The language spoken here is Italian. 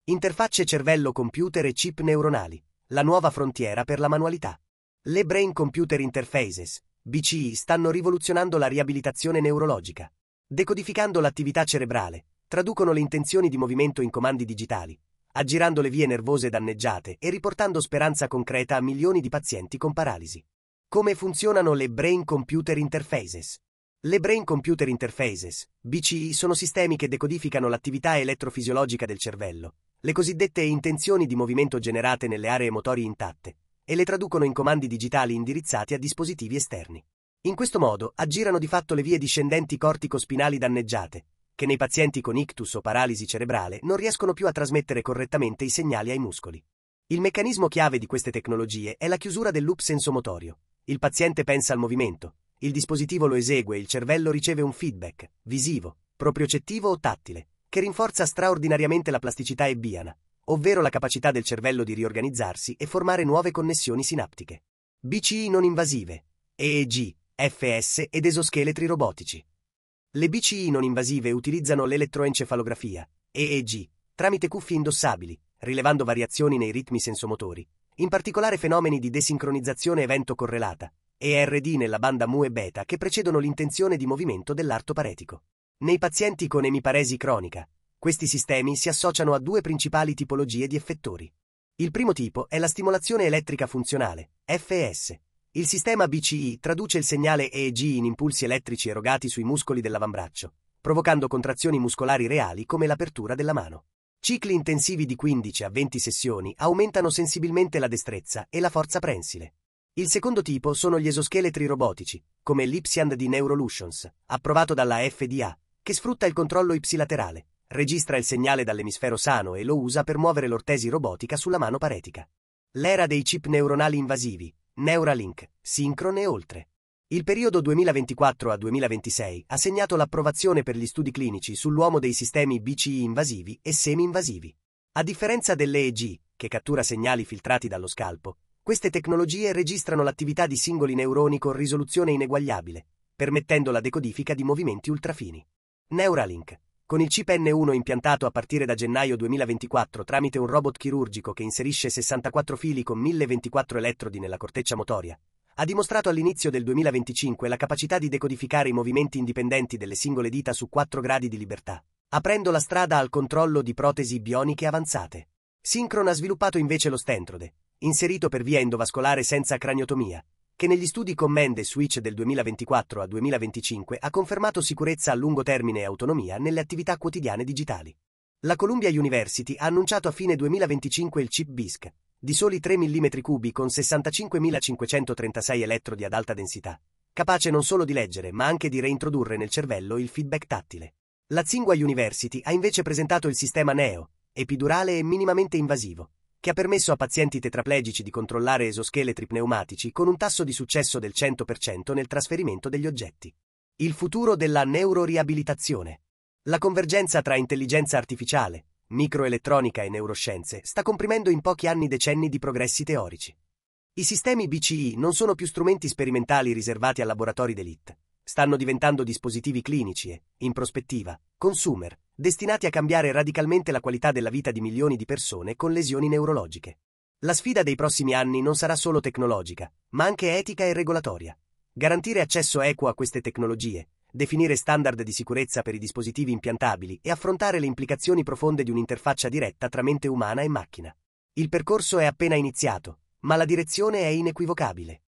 Interfacce cervello-computer e chip neuronali, la nuova frontiera per la manualità. Le Brain Computer Interfaces, BCI, stanno rivoluzionando la riabilitazione neurologica. Decodificando l'attività cerebrale, traducono le intenzioni di movimento in comandi digitali, aggirando le vie nervose danneggiate e riportando speranza concreta a milioni di pazienti con paralisi. Come funzionano le Brain Computer Interfaces? Le Brain Computer Interfaces, BCI, sono sistemi che decodificano l'attività elettrofisiologica del cervello, le cosiddette intenzioni di movimento generate nelle aree motorie intatte, e le traducono in comandi digitali indirizzati a dispositivi esterni. In questo modo aggirano di fatto le vie discendenti cortico-spinali danneggiate, che nei pazienti con ictus o paralisi cerebrale non riescono più a trasmettere correttamente i segnali ai muscoli. Il meccanismo chiave di queste tecnologie è la chiusura del loop sensomotorio. Il paziente pensa al movimento, il dispositivo lo esegue e il cervello riceve un feedback, visivo, propriocettivo o tattile, che rinforza straordinariamente la plasticità ebbiana, ovvero la capacità del cervello di riorganizzarsi e formare nuove connessioni sinaptiche. BCI non invasive, EEG, FS ed esoscheletri robotici. Le BCI non invasive utilizzano l'elettroencefalografia, EEG, tramite cuffie indossabili, rilevando variazioni nei ritmi sensomotori, in particolare fenomeni di desincronizzazione evento correlata, ERD nella banda mu e beta che precedono l'intenzione di movimento dell'arto paretico. Nei pazienti con emiparesi cronica, questi sistemi si associano a due principali tipologie di effettori. Il primo tipo è la stimolazione elettrica funzionale, FS. Il sistema BCI traduce il segnale EEG in impulsi elettrici erogati sui muscoli dell'avambraccio, provocando contrazioni muscolari reali come l'apertura della mano. Cicli intensivi di 15 a 20 sessioni aumentano sensibilmente la destrezza e la forza prensile. Il secondo tipo sono gli esoscheletri robotici, come l'Ipsiand di Neurolutions, approvato dalla FDA, che sfrutta il controllo ipsilaterale, registra il segnale dall'emisfero sano e lo usa per muovere l'ortesi robotica sulla mano paretica. L'era dei chip neuronali invasivi, Neuralink, Synchron e oltre. Il periodo 2024 a 2026 ha segnato l'approvazione per gli studi clinici sull'uomo dei sistemi BCI invasivi e semi-invasivi. A differenza dell'EEG, che cattura segnali filtrati dallo scalpo, queste tecnologie registrano l'attività di singoli neuroni con risoluzione ineguagliabile, permettendo la decodifica di movimenti ultrafini. Neuralink, con il chip N1 impiantato a partire da gennaio 2024 tramite un robot chirurgico che inserisce 64 fili con 1024 elettrodi nella corteccia motoria, ha dimostrato all'inizio del 2025 la capacità di decodificare i movimenti indipendenti delle singole dita su 4 gradi di libertà, aprendo la strada al controllo di protesi bioniche avanzate. Synchron ha sviluppato invece lo stentrode, inserito per via endovascolare senza craniotomia, che negli studi Command e Switch del 2024 a 2025 ha confermato sicurezza a lungo termine e autonomia nelle attività quotidiane digitali. La Columbia University ha annunciato a fine 2025 il chip BISC, di soli 3 mm3 con 65.536 elettrodi ad alta densità, capace non solo di leggere ma anche di reintrodurre nel cervello il feedback tattile. La Tsinghua University ha invece presentato il sistema NEO, epidurale e minimamente invasivo, che ha permesso a pazienti tetraplegici di controllare esoscheletri pneumatici con un tasso di successo del 100% nel trasferimento degli oggetti. Il futuro della neuroriabilitazione. La convergenza tra intelligenza artificiale, microelettronica e neuroscienze sta comprimendo in pochi anni decenni di progressi teorici. I sistemi BCI non sono più strumenti sperimentali riservati a laboratori d'élite. Stanno diventando dispositivi clinici e, in prospettiva, consumer, destinati a cambiare radicalmente la qualità della vita di milioni di persone con lesioni neurologiche. La sfida dei prossimi anni non sarà solo tecnologica, ma anche etica e regolatoria. Garantire accesso equo a queste tecnologie, definire standard di sicurezza per i dispositivi impiantabili e affrontare le implicazioni profonde di un'interfaccia diretta tra mente umana e macchina. Il percorso è appena iniziato, ma la direzione è inequivocabile.